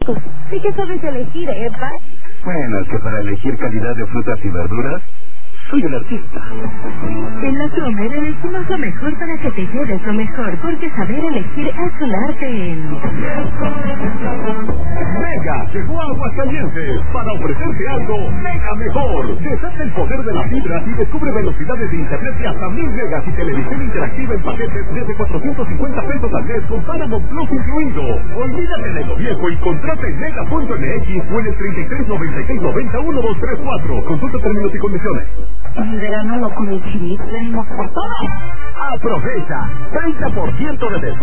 gustos. Sí que sabes elegir, ¿verdad? Bueno, es que para elegir calidad de frutas y verduras, soy el artista. En la Comer elegimos lo mejor para que te lleves lo mejor, porque saber elegir es un arte en... Mega llegó a Aguascalientes para ofrecerte algo mega mejor. Desata el poder de la fibra y descubre velocidades de internet de hasta 1000 megas y televisión interactiva en paquetes desde 450 pesos al mes con Paramount Plus incluido. Olvídate de lo viejo y contrata en mega.mx o en el 3396901234. Consulta términos y condiciones. Mi verano loco de Chivit, venimos por todo. Aprovecha 30% de descuento